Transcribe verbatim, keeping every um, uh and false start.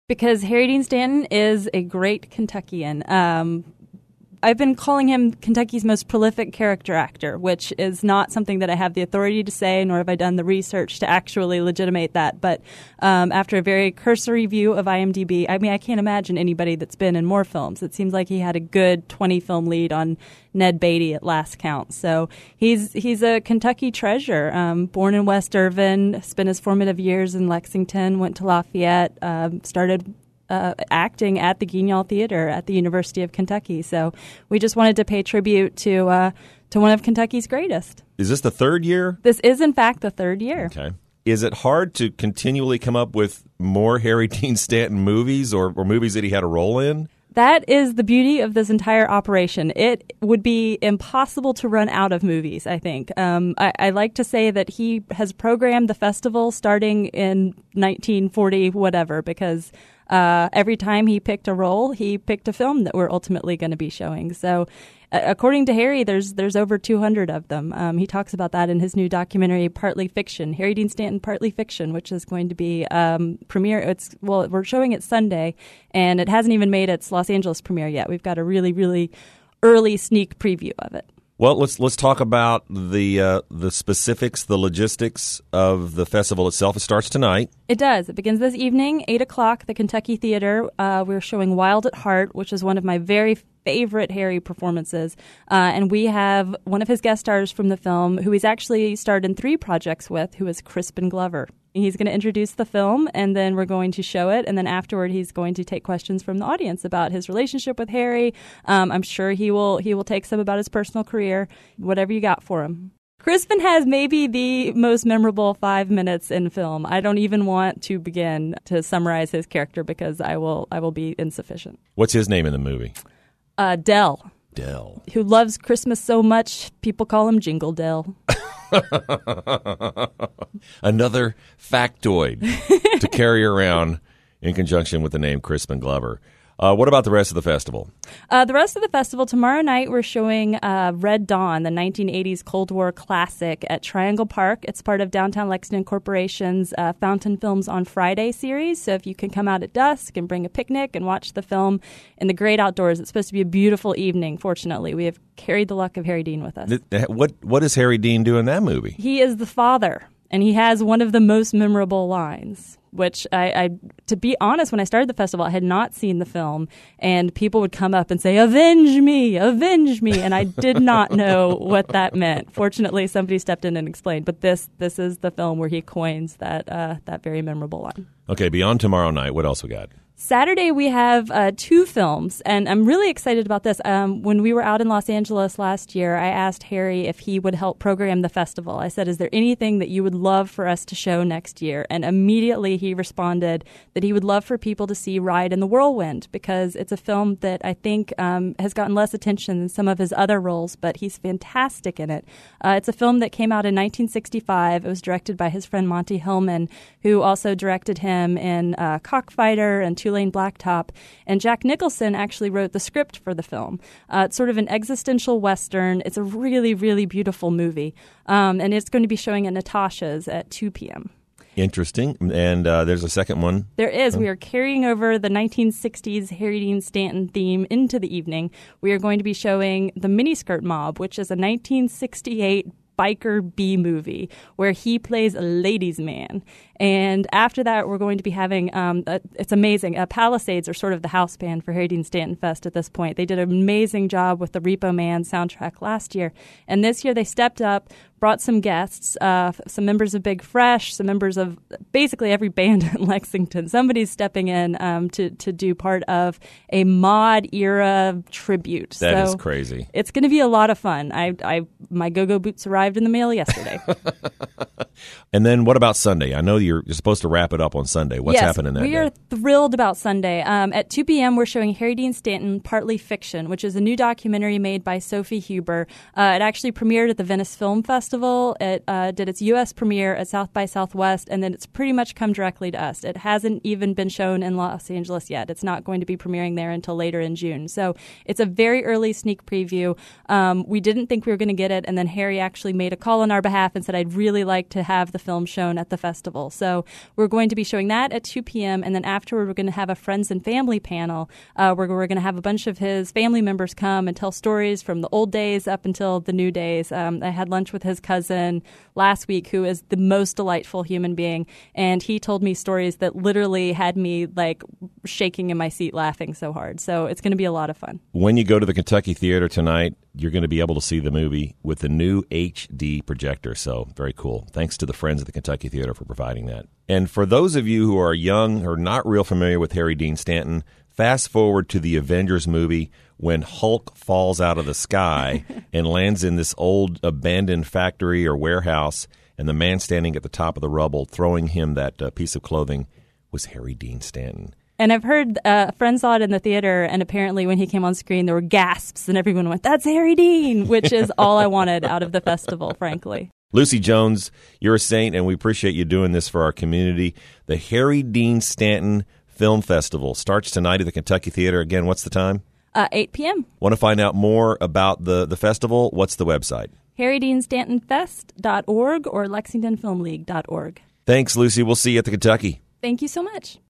Because Harry Dean Stanton is a great Kentuckian. Um, I've been calling him Kentucky's most prolific character actor, which is not something that I have the authority to say, nor have I done the research to actually legitimate that. But um, after a very cursory view of IMDb, I mean, I can't imagine anybody that's been in more films. It seems like he had a good twenty-film lead on Ned Beatty at last count. So he's he's a Kentucky treasure. Um, born in West Irvin, spent his formative years in Lexington, went to Lafayette, um, started Uh, acting at the Guignol Theater at the University of Kentucky. So we just wanted to pay tribute to uh, to one of Kentucky's greatest. Is this the third year? This is, in fact, the third year. Okay. Is it hard to continually come up with more Harry Dean Stanton movies or, or movies that he had a role in? That is the beauty of this entire operation. It would be impossible to run out of movies, I think. Um, I, I like to say that he has programmed the festival starting in nineteen forty, whatever, because uh, every time he picked a role, he picked a film that we're ultimately going to be showing. So uh, according to Harry, there's there's over two hundred of them. Um, he talks about that in his new documentary, Partly Fiction, Harry Dean Stanton, Partly Fiction, which is going to be um, premiere. It's well, we're showing it Sunday, and it hasn't even made its Los Angeles premiere yet. We've got a really, really early sneak preview of it. Well, let's let's talk about the uh, the specifics, the logistics of the festival itself. It starts tonight. It does. It begins this evening, eight o'clock, the Kentucky Theater. Uh, we're showing Wild at Heart, which is one of my very favorite Harry performances. Uh, and we have one of his guest stars from the film, who he's actually starred in three projects with, who is Crispin Glover. He's going to introduce the film, and then we're going to show it. And then afterward, he's going to take questions from the audience about his relationship with Harry. Um, I'm sure he will he will take some about his personal career, whatever you got for him. Crispin has maybe the most memorable five minutes in film. I don't even want to begin to summarize his character because I will I will be insufficient. What's his name in the movie? Uh, Dell. Dell. Who loves Christmas so much, people call him Jingle Dell. Another factoid to carry around in conjunction with the name Crispin Glover. Uh, what about the rest of the festival? Uh, the rest of the festival, tomorrow night, we're showing uh, Red Dawn, the nineteen eighties Cold War classic at Triangle Park. It's part of Downtown Lexington Corporation's uh, Fountain Films on Friday series. So if you can come out at dusk and bring a picnic and watch the film in the great outdoors, it's supposed to be a beautiful evening, fortunately. We have carried the luck of Harry Dean with us. What What does Harry Dean do in that movie? He is the father, and he has one of the most memorable lines, which I, I, to be honest, when I started the festival, I had not seen the film, and people would come up and say, "Avenge me, avenge me," and I did not know what that meant. Fortunately, somebody stepped in and explained, but this this is the film where he coins that uh, that very memorable line. Okay, beyond tomorrow night, what else we got? Saturday, we have uh, two films, and I'm really excited about this. Um, when we were out in Los Angeles last year, I asked Harry if he would help program the festival. I said, is there anything that you would love for us to show next year? And immediately he responded that he would love for people to see Ride in the Whirlwind, because it's a film that I think um, has gotten less attention than some of his other roles, but he's fantastic in it. Uh, it's a film that came out in nineteen sixty-five. It was directed by his friend Monty Hillman, who also directed him in uh, Cockfighter and Two Lane Blacktop, and Jack Nicholson actually wrote the script for the film. Uh, it's sort of an existential Western. It's a really, really beautiful movie, um, and it's going to be showing at Natasha's at two p.m. Interesting. And uh, there's a second one. There is. We are carrying over the nineteen sixties Harry Dean Stanton theme into the evening. We are going to be showing The Miniskirt Mob, which is a nineteen sixty-eight biker B movie where he plays a ladies' man. And after that, we're going to be having, um, a, it's amazing, uh, Palisades are sort of the house band for Harry Dean Stanton Fest at this point. They did an amazing job with the Repo Man soundtrack last year. And this year they stepped up, brought some guests, uh, some members of Big Fresh, some members of basically every band in Lexington. Somebody's stepping in um, to, to do part of a mod era tribute. That so is crazy. It's going to be a lot of fun. I, I, my go-go boots arrived in the mail yesterday. And then what about Sunday? I know you're, you're supposed to wrap it up on Sunday. What's yes, happening that we day? are thrilled about Sunday. Um, at two p.m., we're showing Harry Dean Stanton, Partly Fiction, which is a new documentary made by Sophie Huber. Uh, it actually premiered at the Venice Film Festival. It uh, did its U S premiere at South by Southwest, and then it's pretty much come directly to us. It hasn't even been shown in Los Angeles yet. It's not going to be premiering there until later in June. So it's a very early sneak preview. Um, we didn't think we were going to get it, and then Harry actually made a call on our behalf and said, I'd really like to have the film shown at the festival. So we're going to be showing that at two p.m. and then afterward we're going to have a friends and family panel uh, where we're going to have a bunch of his family members come and tell stories from the old days up until the new days. Um, I had lunch with his cousin last week, who is the most delightful human being, and he told me stories that literally had me like shaking in my seat laughing so hard. So it's going to be a lot of fun. When you go to the Kentucky Theater tonight, you're going to be able to see the movie with the new H D projector. So very cool. Thanks to the Friends of the Kentucky Theater for providing that. And for those of you who are young or not real familiar with Harry Dean Stanton, fast forward to the Avengers movie when Hulk falls out of the sky and lands in this old abandoned factory or warehouse, and the man standing at the top of the rubble throwing him that uh, piece of clothing was Harry Dean Stanton. And I've heard uh, friends saw it in the theater, and apparently when he came on screen, there were gasps, and everyone went, "That's Harry Dean," which is all I wanted out of the festival, frankly. Lucy Jones, you're a saint, and we appreciate you doing this for our community. The Harry Dean Stanton Film Festival starts tonight at the Kentucky Theater. Again, what's the time? Uh, eight p.m. Want to find out more about the, the festival? What's the website? harry dean stanton fest dot org or lexington film league dot org. Thanks, Lucy. We'll see you at the Kentucky. Thank you so much.